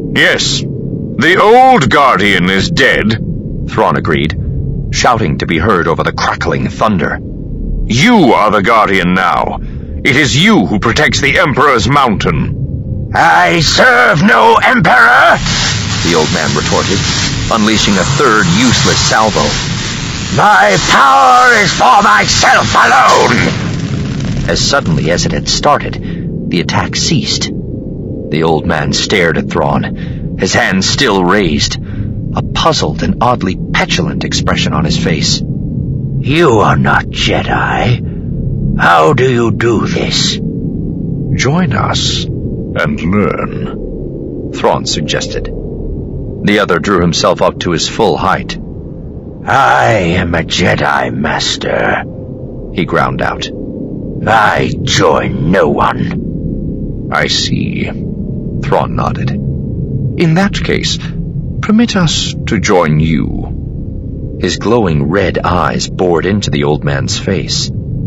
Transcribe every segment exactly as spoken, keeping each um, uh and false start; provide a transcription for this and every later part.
Yes, the old Guardian is dead, Thrawn agreed, shouting to be heard over the crackling thunder. You are the Guardian now. It is you who protects the Emperor's mountain. I serve no Emperor, the old man retorted, unleashing a third useless salvo. My power is for myself alone. As suddenly as it had started, the attack ceased. The old man stared at Thrawn, his hands still raised, a puzzled and oddly petulant expression on his face. You are not Jedi. How do you do this? Join us and learn, Thrawn suggested. The other drew himself up to his full height. I am a Jedi Master, he ground out. I join no one. I see, Thrawn nodded. In that case, permit us to join you. His glowing red eyes bored into the old man's face.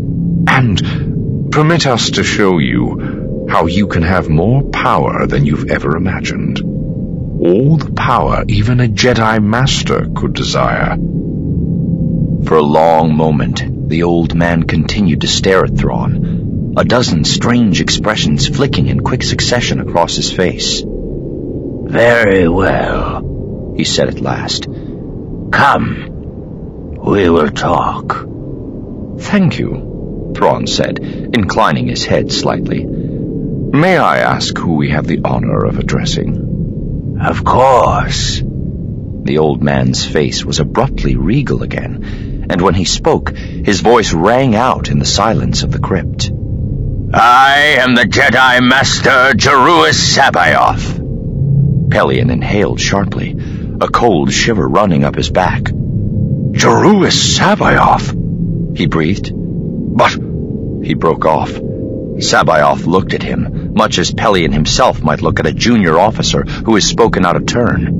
And permit us to show you how you can have more power than you've ever imagined. All the power even a Jedi Master could desire. For a long moment, the old man continued to stare at Thrawn, a dozen strange expressions flicking in quick succession across his face. Very well, he said at last. Come, we will talk. Thank you, Thrawn said, inclining his head slightly. May I ask who we have the honor of addressing? Of course. The old man's face was abruptly regal again, and when he spoke, his voice rang out in the silence of the crypt. I am the Jedi Master Jaruus C'baoth. Pellaeon inhaled sharply, a cold shiver running up his back. Jaruus C'baoth, he breathed. But... He broke off. C'baoth looked at him, much as Pellaeon himself might look at a junior officer who has spoken out of turn.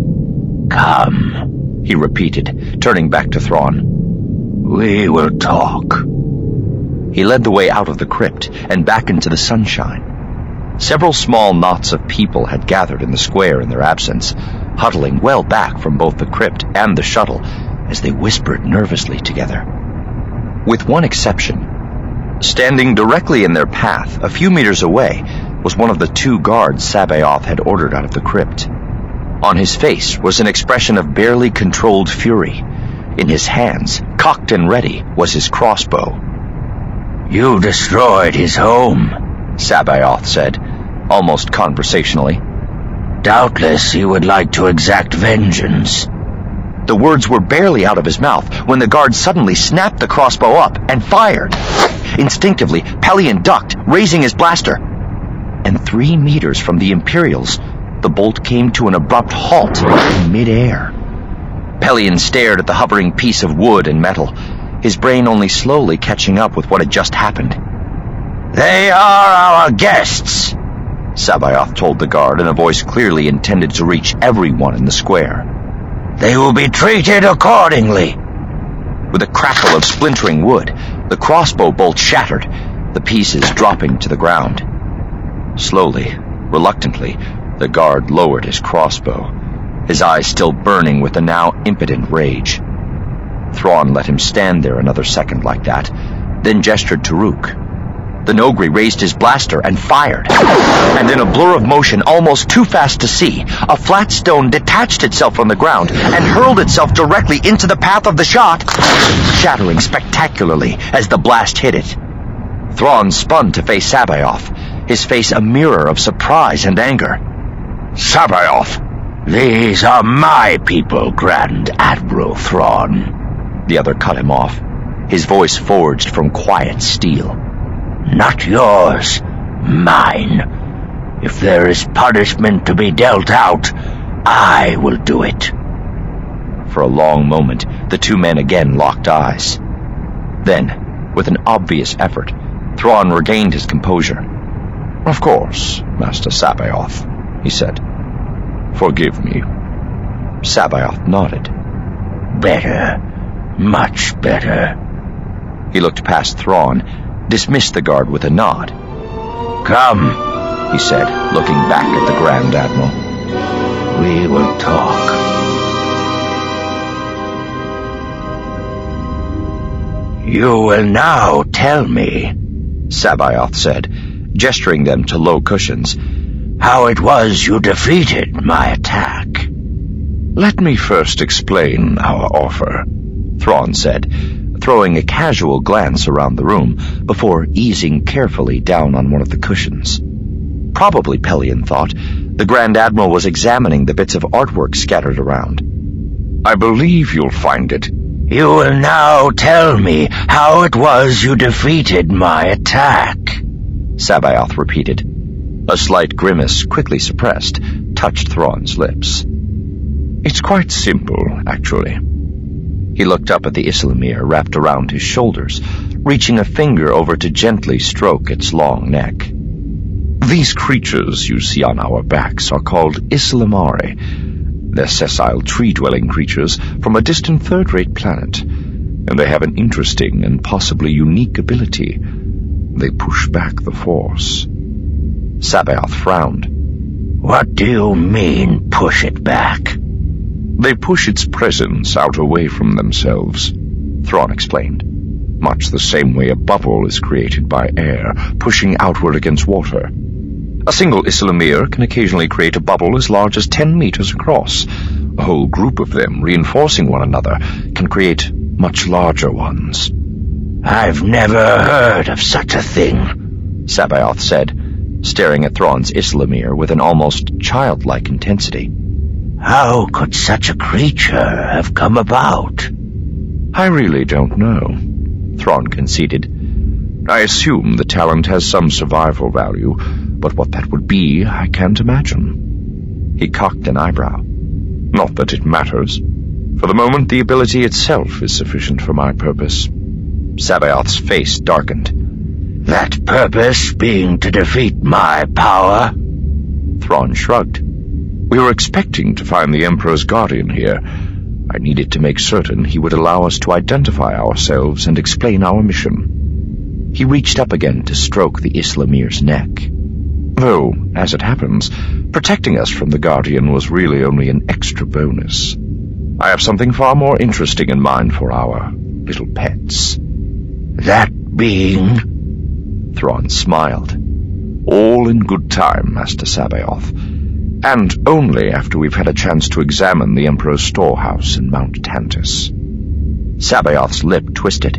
Come, he repeated, turning back to Thrawn. We will talk. He led the way out of the crypt and back into the sunshine. Several small knots of people had gathered in the square in their absence, huddling well back from both the crypt and the shuttle as they whispered nervously together. With one exception, standing directly in their path, a few meters away, was one of the two guards C'baoth had ordered out of the crypt. On his face was an expression of barely controlled fury. In his hands, cocked and ready, was his crossbow. You destroyed his home, C'baoth said, almost conversationally. Doubtless he would like to exact vengeance. The words were barely out of his mouth when the guard suddenly snapped the crossbow up and fired. Instinctively, Pellaeon ducked, raising his blaster. And three meters from the Imperials, the bolt came to an abrupt halt in midair. Pellaeon stared at the hovering piece of wood and metal, his brain only slowly catching up with what had just happened. They are our guests, C'baoth told the guard in a voice clearly intended to reach everyone in the square. They will be treated accordingly. With a crackle of splintering wood, the crossbow bolt shattered, the pieces dropping to the ground. Slowly, reluctantly, the guard lowered his crossbow, his eyes still burning with the now impotent rage. Thrawn let him stand there another second like that, then gestured to Rook. The Noghri raised his blaster and fired, and in a blur of motion almost too fast to see, a flat stone detached itself from the ground and hurled itself directly into the path of the shot, shattering spectacularly as the blast hit it. Thrawn spun to face C'baoth, his face a mirror of surprise and anger. C'baoth, these are my people, Grand Admiral Thrawn. The other cut him off, his voice forged from quiet steel. Not yours, mine. If there is punishment to be dealt out, I will do it. For a long moment, the two men again locked eyes. Then, with an obvious effort, Thrawn regained his composure. Of course, Master C'baoth, he said. Forgive me. C'baoth nodded. Better. Much better. He looked past Thrawn, dismissed the guard with a nod. Come, he said, looking back at the Grand Admiral. we will talk. You will now tell me, Sabaoth said, gesturing them to low cushions, how it was you defeated my attack. Let me first explain our offer, Thrawn said, throwing a casual glance around the room before easing carefully down on one of the cushions. Probably, Pelion thought, the Grand Admiral was examining the bits of artwork scattered around. I believe you'll find it. You will now tell me how it was you defeated my attack, Sabaoth repeated. A slight grimace, quickly suppressed, touched Thrawn's lips. It's quite simple, actually. He looked up at the Islamir wrapped around his shoulders, reaching a finger over to gently stroke its long neck. These creatures you see on our backs are called Islamari. They're sessile tree-dwelling creatures from a distant third-rate planet, and they have an interesting and possibly unique ability. They push back the Force. Sabaoth frowned. What do you mean, push it back? They push its presence out away from themselves, Thrawn explained. Much the same way a bubble is created by air, pushing outward against water. A single Islamir can occasionally create a bubble as large as ten meters across. A whole group of them, reinforcing one another, can create much larger ones. I've never heard of such a thing, Sabaoth said, staring at Thrawn's Islamir with an almost childlike intensity. How could such a creature have come about? I really don't know, Thrawn conceded. I assume the talent has some survival value, but what that would be, I can't imagine. He cocked an eyebrow. Not that it matters. For the moment, the ability itself is sufficient for my purpose. Sabaoth's face darkened. That purpose being to defeat my power? Thrawn shrugged. We were expecting to find the Emperor's Guardian here. I needed to make certain he would allow us to identify ourselves and explain our mission. He reached up again to stroke the Islamir's neck. Though, as it happens, protecting us from the Guardian was really only an extra bonus. I have something far more interesting in mind for our little pets. That being? Thrawn smiled. All in good time, Master Sabaoth. And only after we've had a chance to examine the Emperor's storehouse in Mount Tantus. Sabaoth's lip twisted.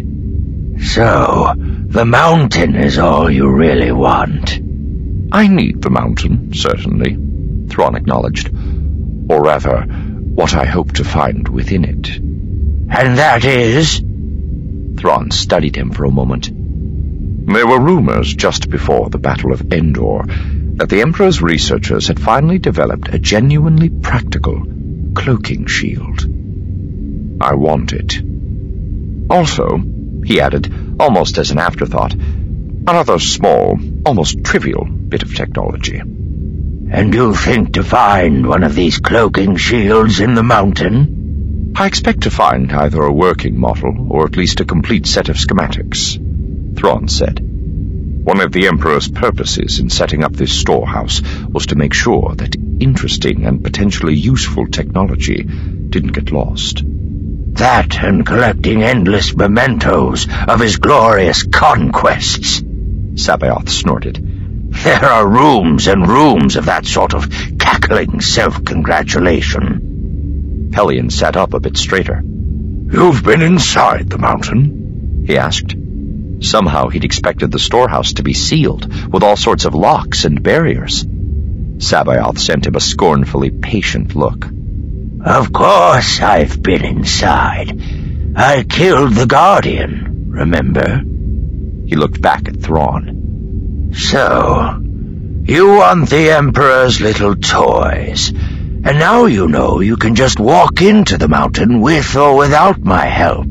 So, the mountain is all you really want? I need the mountain, certainly, Thrawn acknowledged. Or rather, what I hope to find within it. And that is? Thrawn studied him for a moment. There were rumors just before the Battle of Endor that the Emperor's researchers had finally developed a genuinely practical cloaking shield. I want it. Also, he added, almost as an afterthought, another small, almost trivial bit of technology. And you think to find one of these cloaking shields in the mountain? I expect to find either a working model or at least a complete set of schematics, Thrawn said. One of the Emperor's purposes in setting up this storehouse was to make sure that interesting and potentially useful technology didn't get lost. That and collecting endless mementos of his glorious conquests, Sabaoth snorted. There are rooms and rooms of that sort of cackling self-congratulation. Pelion sat up a bit straighter. You've been inside the mountain? He asked. Somehow he'd expected the storehouse to be sealed, with all sorts of locks and barriers. Sabaoth sent him a scornfully patient look. Of course I've been inside. I killed the Guardian, remember? He looked back at Thrawn. So, you want the Emperor's little toys, and now you know you can just walk into the mountain with or without my help.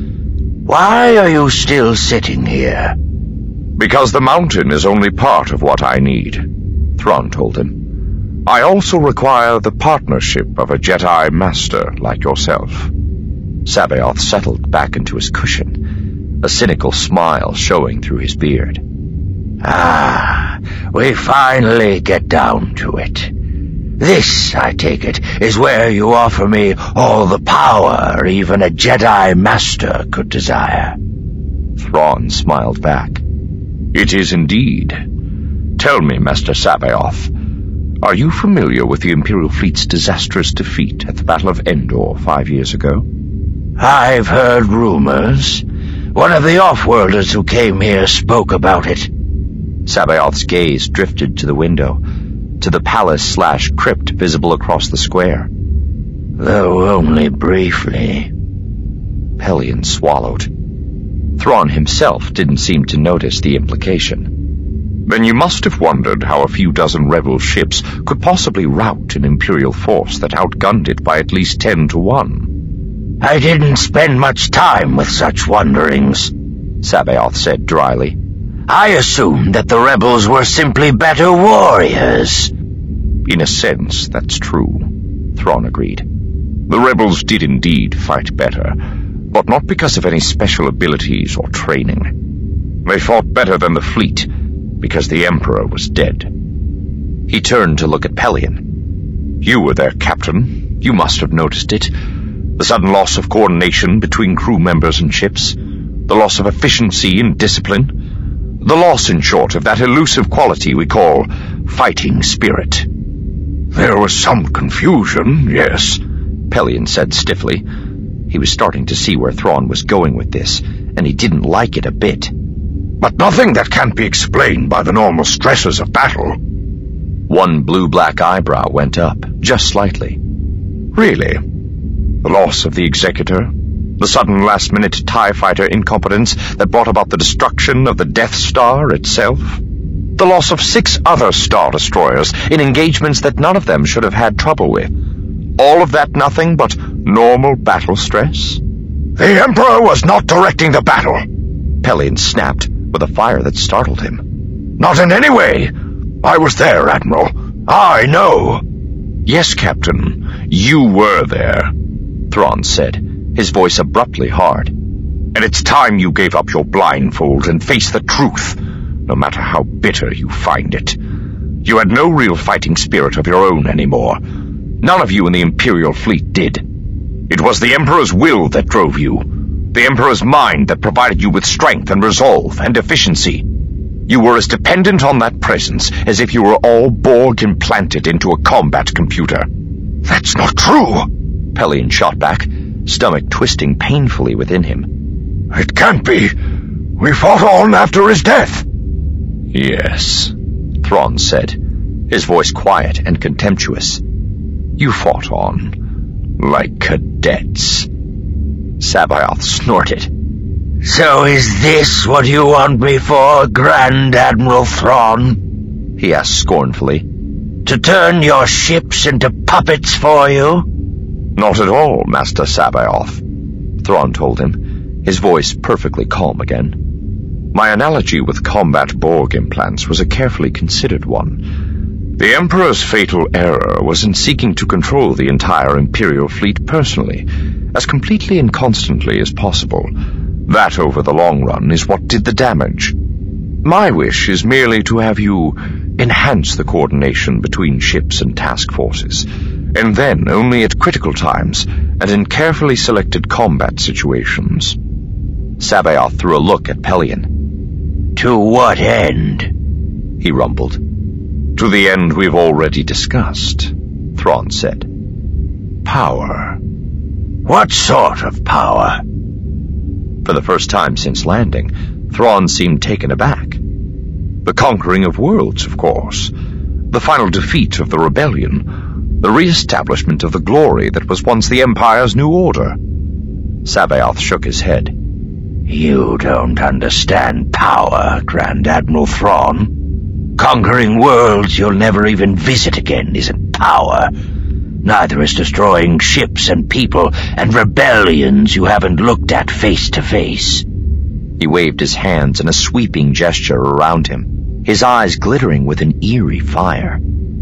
Why are you still sitting here? Because the mountain is only part of what I need, Thrawn told him. I also require the partnership of a Jedi Master like yourself. Sabaoth settled back into his cushion, a cynical smile showing through his beard. Ah, we finally get down to it. This, I take it, is where you offer me all the power even a Jedi Master could desire. Thrawn smiled back. It is indeed. Tell me, Master Sabaoth, are you familiar with the Imperial Fleet's disastrous defeat at the Battle of Endor five years ago? I've heard rumors. One of the Offworlders who came here spoke about it. Sabaoth's gaze drifted to the window, to the palace-slash-crypt visible across the square. Though only briefly. Pellaeon swallowed. Thrawn himself didn't seem to notice the implication. Then you must have wondered how a few dozen rebel ships could possibly rout an Imperial force that outgunned it by at least ten to one. I didn't spend much time with such wonderings, Sabaoth said dryly. I assumed that the rebels were simply better warriors. In a sense, that's true, Thrawn agreed. The rebels did indeed fight better, but not because of any special abilities or training. They fought better than the fleet, because the Emperor was dead. He turned to look at Pellaeon. You were their captain. You must have noticed it. The sudden loss of coordination between crew members and ships. The loss of efficiency and discipline. The loss, in short, of that elusive quality we call fighting spirit. There was some confusion, yes, Pellaeon said stiffly. He was starting to see where Thrawn was going with this, and he didn't like it a bit. But nothing that can't be explained by the normal stresses of battle. One blue-black eyebrow went up, just slightly. Really? The loss of the Executor? The sudden last-minute TIE fighter incompetence that brought about the destruction of the Death Star itself? The loss of six other Star Destroyers in engagements that none of them should have had trouble with? All of that nothing but normal battle stress? The Emperor was not directing the battle, Pellaeon snapped, with a fire that startled him. Not in any way. I was there, Admiral. I know. Yes, Captain, you were there, Thrawn said, his voice abruptly hard. And it's time you gave up your blindfold and faced the truth, no matter how bitter you find it. You had no real fighting spirit of your own anymore. None of you in the Imperial Fleet did. It was the Emperor's will that drove you, the Emperor's mind that provided you with strength and resolve and efficiency. You were as dependent on that presence as if you were all Borg implanted into a combat computer. That's not true, Pellaeon shot back, stomach twisting painfully within him. It can't be. We fought on after his death. Yes, Thrawn said, his voice quiet and contemptuous. You fought on, like cadets. Sabaoth snorted. So is this what you want me for, Grand Admiral Thrawn? He asked scornfully. To turn your ships into puppets for you? Not at all, Master Sabaoth, Thrawn told him, his voice perfectly calm again. My analogy with combat Borg implants was a carefully considered one. The Emperor's fatal error was in seeking to control the entire Imperial fleet personally, as completely and constantly as possible. That, over the long run, is what did the damage. My wish is merely to have you enhance the coordination between ships and task forces, and then only at critical times and in carefully selected combat situations. Sabaoth threw a look at Pellaeon. To what end? He rumbled. To the end we've already discussed, Thrawn said. Power. What sort of power? For the first time since landing, Thrawn seemed taken aback. The conquering of worlds, of course. The final defeat of the rebellion. The re-establishment of the glory that was once the Empire's new order. Sabaoth shook his head. You don't understand power, Grand Admiral Thrawn. Conquering worlds you'll never even visit again isn't power. Neither is destroying ships and people and rebellions you haven't looked at face to face. He waved his hands in a sweeping gesture around him, his eyes glittering with an eerie fire.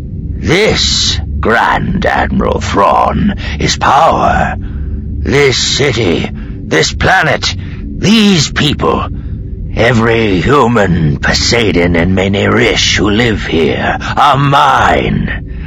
This, Grand Admiral Thrawn, is power. This city, this planet, these people, every human, Poseidon, and Menerish who live here are mine.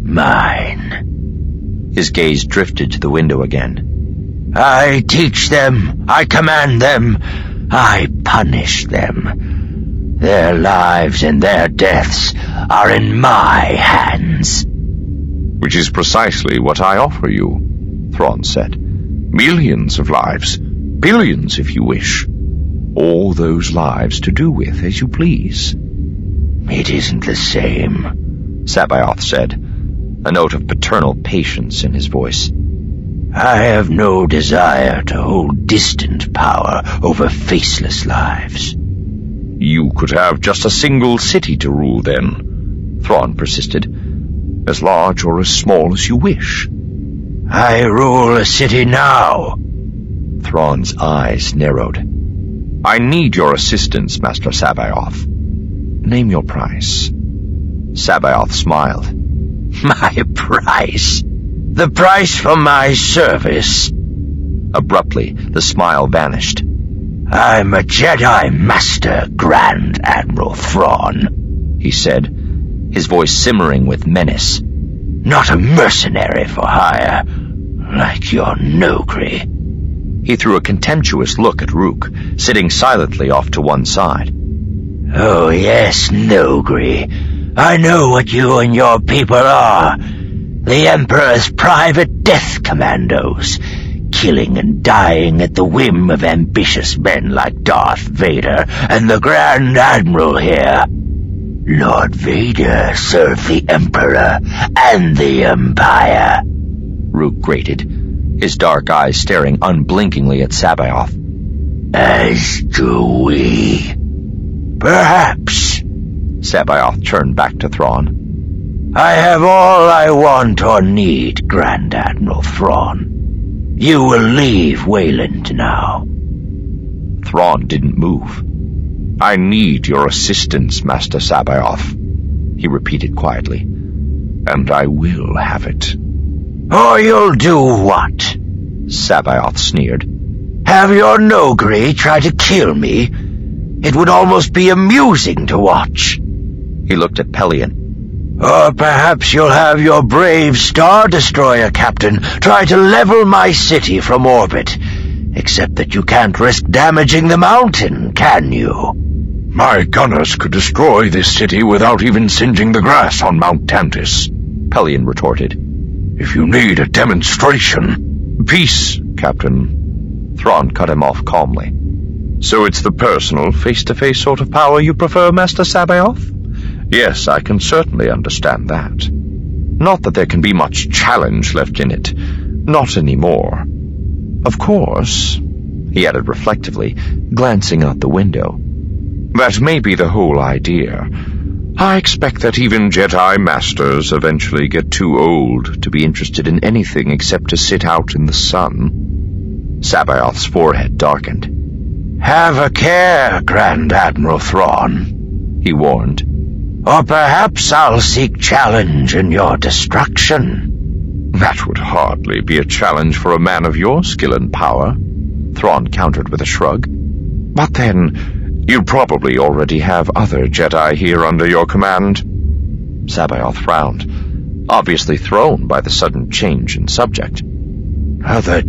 mine. His gaze drifted to the window again. I teach them, I command them, I punish them. Their lives and their deaths are in my hands. Which is precisely what I offer you, Thrawn said. Millions of lives, billions if you wish. All those lives to do with as you please. It isn't the same, Sabaoth said, a note of paternal patience in his voice. I have no desire to hold distant power over faceless lives. You could have just a single city to rule then, Thrawn persisted, as large or as small as you wish. I rule a city now. Thrawn's eyes narrowed. I need your assistance, Master Sabaoth. Name your price. Sabaoth smiled. My price? The price for my service? Abruptly, the smile vanished. I'm a Jedi Master, Grand Admiral Thrawn, he said, his voice simmering with menace. Not a mercenary for hire, like your Noghri. He threw a contemptuous look at Rook, sitting silently off to one side. Oh yes, Noghri. I know what you and your people are. The Emperor's private death commandos, killing and dying at the whim of ambitious men like Darth Vader and the Grand Admiral here. Lord Vader served the Emperor and the Empire. Rook grated, his dark eyes staring unblinkingly at Sabaoth. As do we. Perhaps. Sabaoth turned back to Thrawn. I have all I want or need, Grand Admiral Thrawn. You will leave Wayland now. Thrawn didn't move. I need your assistance, Master Sabaoth, he repeated quietly. And I will have it. Or you'll do what? Sabaoth sneered. Have your Noghri try to kill me? It would almost be amusing to watch. He looked at Pellaeon. Or perhaps you'll have your brave Star Destroyer captain try to level my city from orbit. Except that you can't risk damaging the mountain, can you? My gunners could destroy this city without even singeing the grass on Mount Tantis, Pellaeon retorted. If you need a demonstration... Peace, Captain. Thrawn cut him off calmly. So it's the personal, face-to-face sort of power you prefer, Master Sabaoth? Yes, I can certainly understand that. Not that there can be much challenge left in it. Not anymore. Of course, he added reflectively, glancing out the window. That may be the whole idea. I expect that even Jedi Masters eventually get too old to be interested in anything except to sit out in the sun. Sabaoth's forehead darkened. Have a care, Grand Admiral Thrawn, he warned. Or perhaps I'll seek challenge in your destruction. That would hardly be a challenge for a man of your skill and power, Thrawn countered with a shrug. But then, you probably already have other Jedi here under your command. Sabaoth frowned, obviously thrown by the sudden change in subject. Other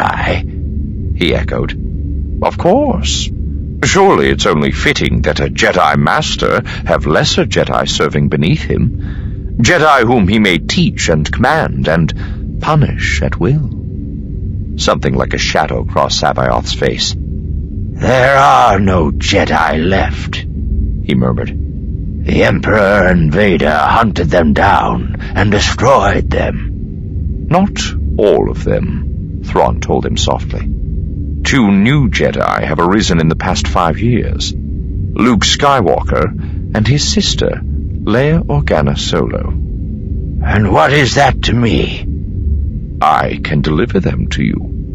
Jedi? He echoed. Of course. Surely it's only fitting that a Jedi Master have lesser Jedi serving beneath him, Jedi whom he may teach and command and punish at will. Something like a shadow crossed Sabaoth's face. There are no Jedi left, he murmured. The Emperor and Vader hunted them down and destroyed them. Not all of them, Thrawn told him softly. Two new Jedi have arisen in the past five years. Luke Skywalker and his sister, Leia Organa Solo. And what is that to me? I can deliver them to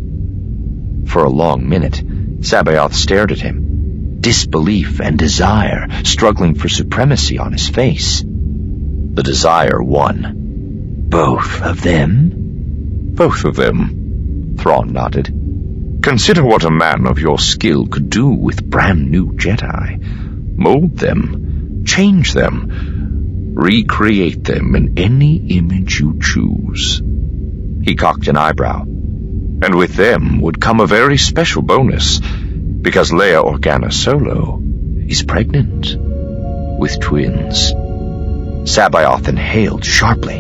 you. For a long minute, Sabaoth stared at him, disbelief and desire struggling for supremacy on his face. The desire won. Both of them? Both of them, Thrawn nodded. Consider what a man of your skill could do with brand new Jedi. Mold them, change them, Recreate them in any image you choose. He cocked an eyebrow. And with them would come a very special bonus, because Leia Organa Solo is pregnant with twins. Sabaoth inhaled sharply.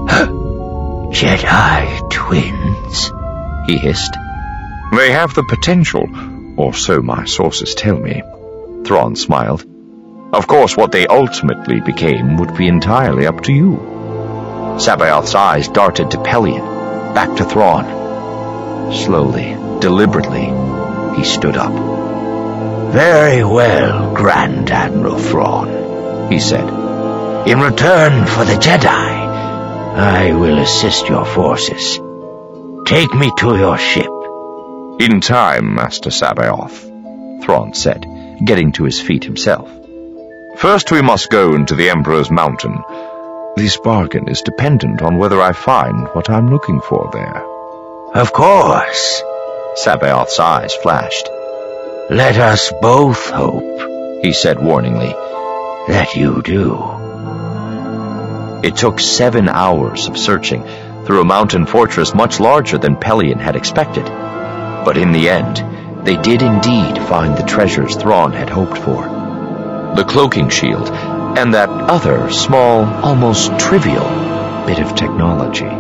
Jedi twins? He hissed. They have the potential, or so my sources tell me. Thrawn smiled. Of course, what they ultimately became would be entirely up to you. Sabaoth's eyes darted to Pelion, back to Thrawn. Slowly, deliberately, he stood up. Very well, Grand Admiral Thrawn, he said. In return for the Jedi, I will assist your forces. Take me to your ship. In time, Master Sabaoth, Thrawn said, getting to his feet himself. First we must go into the Emperor's Mountain. This bargain is dependent on whether I find what I'm looking for there. Of course. Sabaoth's eyes flashed. Let us both hope, he said warningly, that you do. It took seven hours of searching through a mountain fortress much larger than Pelion had expected. But in the end, they did indeed find the treasures Thrawn had hoped for. The cloaking shield, and that other, small, almost trivial bit of technology.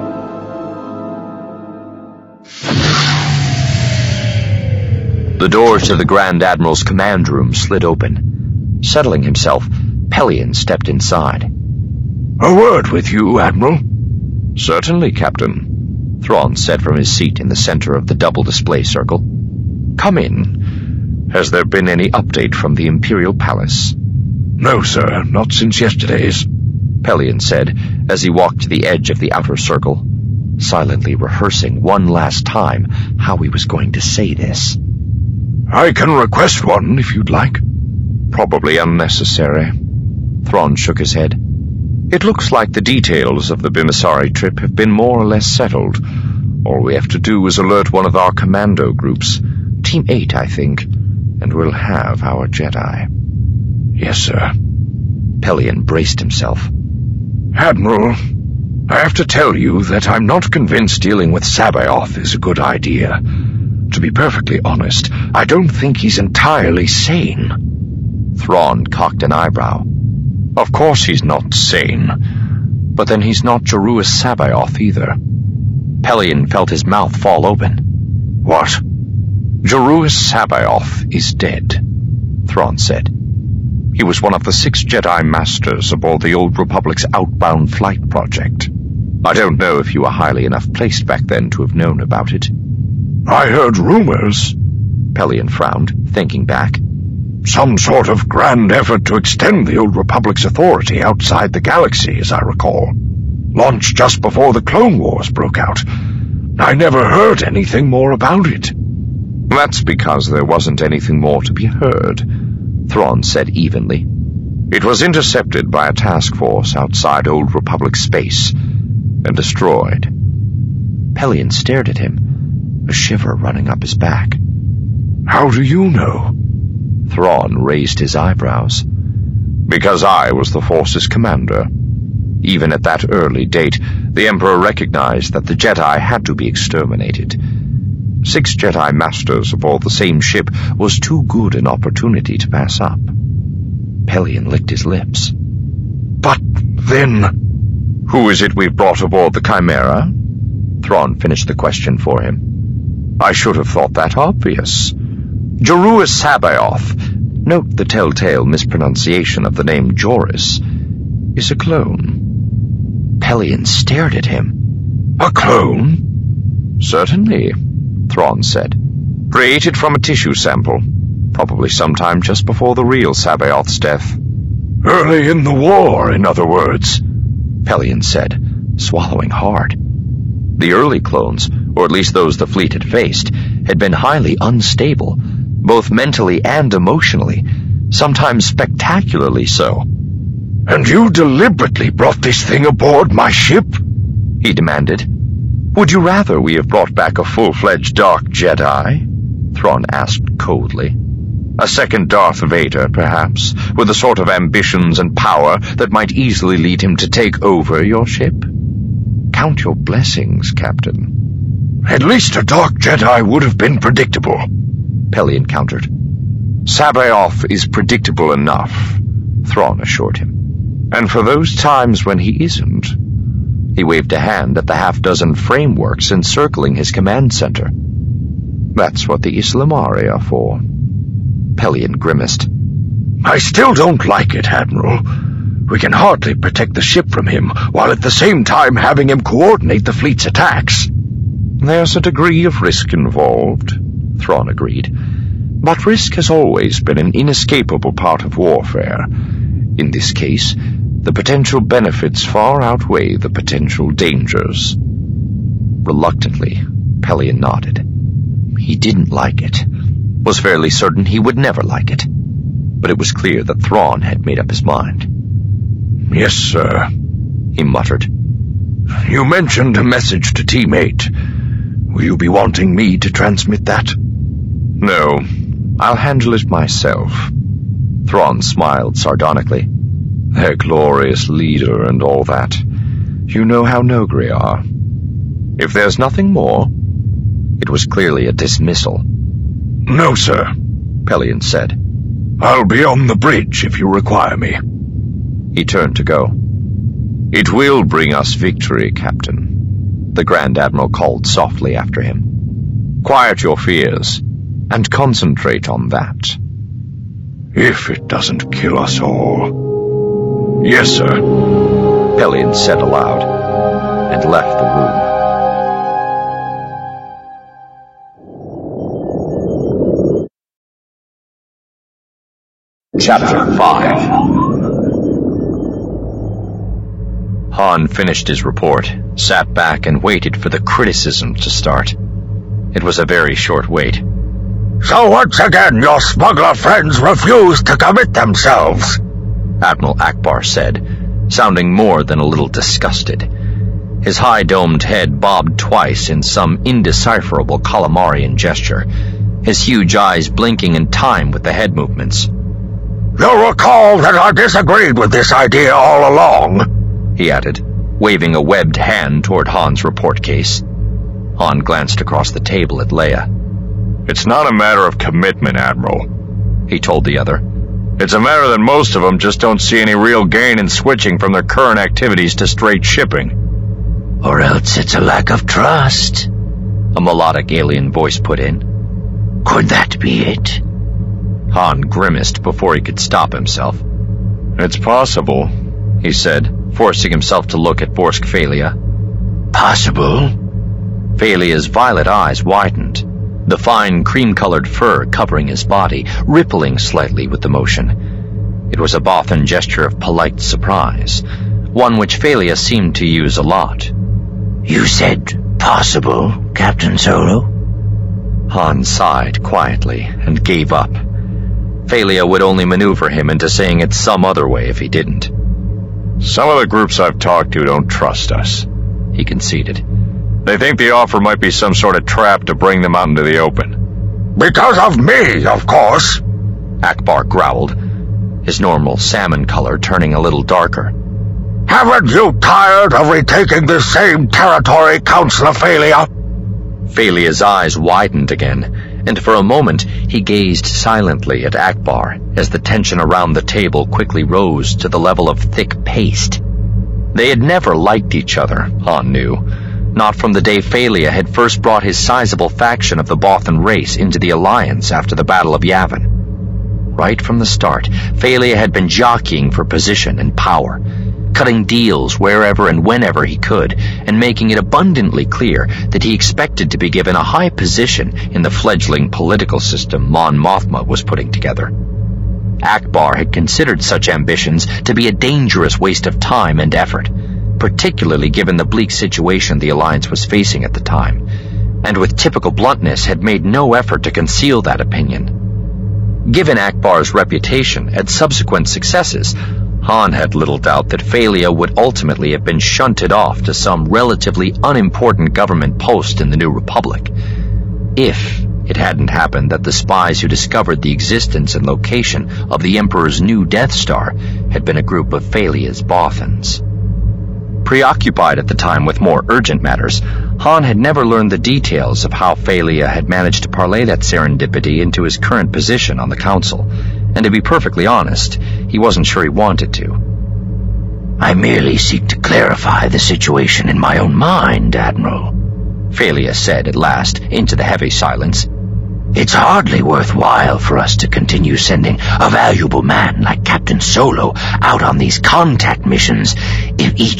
The doors to the Grand Admiral's command room slid open. Settling himself, Pelion stepped inside. A word with you, Admiral. Certainly, Captain, Thrawn said from his seat in the center of the double display circle. Come in. Has there been any update from the Imperial Palace? No, sir, not since yesterday's, Pelion said as he walked to the edge of the outer circle, silently rehearsing one last time how he was going to say this. I can request one if you'd like. Probably unnecessary. Thrawn shook his head. It looks like the details of the Bimasari trip have been more or less settled. All we have to do is alert one of our commando groups, Team eight, I think, and we'll have our Jedi. Yes, sir. Pelion braced himself. Admiral, I have to tell you that I'm not convinced dealing with Sabaoth is a good idea. To be perfectly honest, I don't think he's entirely sane. Thrawn cocked an eyebrow. Of course he's not sane. But then he's not Jaruus Sabaoth either. Pelion felt his mouth fall open. What? Jaruus Sabaoth is dead, Thrawn said. He was one of the six Jedi Masters aboard the Old Republic's outbound flight project. I don't know if you were highly enough placed back then to have known about it. I heard rumors. Pelion frowned, thinking back. Some sort of grand effort to extend the Old Republic's authority outside the galaxy, as I recall. Launched just before the Clone Wars broke out. I never heard anything more about it. That's because there wasn't anything more to be heard, Thrawn said evenly. It was intercepted by a task force outside Old Republic space and destroyed. Pelion stared at him, a shiver running up his back. How do you know? Thrawn raised his eyebrows. Because I was the Force's commander. Even at that early date, the Emperor recognized that the Jedi had to be exterminated. Six Jedi Masters aboard the same ship was too good an opportunity to pass up. Pelion licked his lips. But then... Who is it we've brought aboard the Chimera? Thrawn finished the question for him. I should have thought that obvious. Jaruus Sabaoth, note the telltale mispronunciation of the name Joruus, is a clone. Pelion stared at him. A clone? Certainly, Thrawn said. Created from a tissue sample, probably sometime just before the real Sabaoth's death. Early in the war, in other words, Pelion said, swallowing hard. The early clones, or at least those the fleet had faced, had been highly unstable, both mentally and emotionally, sometimes spectacularly so. And you deliberately brought this thing aboard my ship? He demanded. Would you rather we have brought back a full-fledged dark Jedi? Thrawn asked coldly. A second Darth Vader, perhaps, with the sort of ambitions and power that might easily lead him to take over your ship? Count your blessings, Captain. At least a Dark Jedi would have been predictable, Pellaeon countered. C'baoth is predictable enough, Thrawn assured him. And for those times when he isn't, he waved a hand at the half-dozen frameworks encircling his command center. That's what the Islamari are for. Pellaeon grimaced. I still don't like it, Admiral. We can hardly protect the ship from him, while at the same time having him coordinate the fleet's attacks. There's a degree of risk involved, Thrawn agreed. But risk has always been an inescapable part of warfare. In this case, the potential benefits far outweigh the potential dangers. Reluctantly, Pellaeon nodded. He didn't like it. Was fairly certain he would never like it. But it was clear that Thrawn had made up his mind. Yes, sir, he muttered. You mentioned a message to Team eight. Will you be wanting me to transmit that? No, I'll handle it myself. Thrawn smiled sardonically. Their glorious leader and all that. You know how Noghri are. If there's nothing more... It was clearly a dismissal. No, sir, Pellaeon said. I'll be on the bridge if you require me. He turned to go. It will bring us victory, Captain, the Grand Admiral called softly after him. Quiet your fears, and concentrate on that. If it doesn't kill us all. Yes, sir, Pellaeon said aloud, and left the room. Chapter five. Han finished his report, sat back and waited for the criticism to start. It was a very short wait. So once again your smuggler friends refuse to commit themselves, Admiral Ackbar said, sounding more than a little disgusted. His high-domed head bobbed twice in some indecipherable Calamarian gesture, his huge eyes blinking in time with the head movements. You'll recall that I disagreed with this idea all along, he added, waving a webbed hand toward Han's report case. Han glanced across the table at Leia. It's not a matter of commitment, Admiral, he told the other. It's a matter that most of them just don't see any real gain in switching from their current activities to straight shipping. Or else it's a lack of trust, a melodic alien voice put in. Could that be it? Han grimaced before he could stop himself. It's possible, he said, forcing himself to look at Borsk Felia. Possible? Felia's violet eyes widened, the fine cream-colored fur covering his body, rippling slightly with the motion. It was a Bothan gesture of polite surprise, one which Felia seemed to use a lot. You said possible, Captain Solo? Han sighed quietly and gave up. Felia would only maneuver him into saying it some other way if he didn't. Some of the groups I've talked to don't trust us, he conceded. They think the offer might be some sort of trap to bring them out into the open. Because of me, of course, Ackbar growled, his normal salmon color turning a little darker. Haven't you tired of retaking this same territory, Counselor Felia? Felia's eyes widened again, and for a moment he gazed silently at Ackbar as the tension around the table quickly rose to the level of thick paste. They had never liked each other, Han knew, not from the day Felia had first brought his sizable faction of the Bothan race into the Alliance after the Battle of Yavin. Right from the start, Felia had been jockeying for position and power, cutting deals wherever and whenever he could, and making it abundantly clear that he expected to be given a high position in the fledgling political system Mon Mothma was putting together. Ackbar had considered such ambitions to be a dangerous waste of time and effort, particularly given the bleak situation the Alliance was facing at the time, and with typical bluntness had made no effort to conceal that opinion. Given Ackbar's reputation and subsequent successes, Han had little doubt that Felia would ultimately have been shunted off to some relatively unimportant government post in the New Republic, if It hadn't happened that the spies who discovered the existence and location of the Emperor's new Death Star had been a group of Phalia's Bothans. Preoccupied at the time with more urgent matters, Han had never learned the details of how Phalia had managed to parlay that serendipity into his current position on the Council, and to be perfectly honest, he wasn't sure he wanted to. I merely seek to clarify the situation in my own mind, Admiral, Phalia said at last, into the heavy silence. It's hardly worthwhile for us to continue sending a valuable man like Captain Solo out on these contact missions if each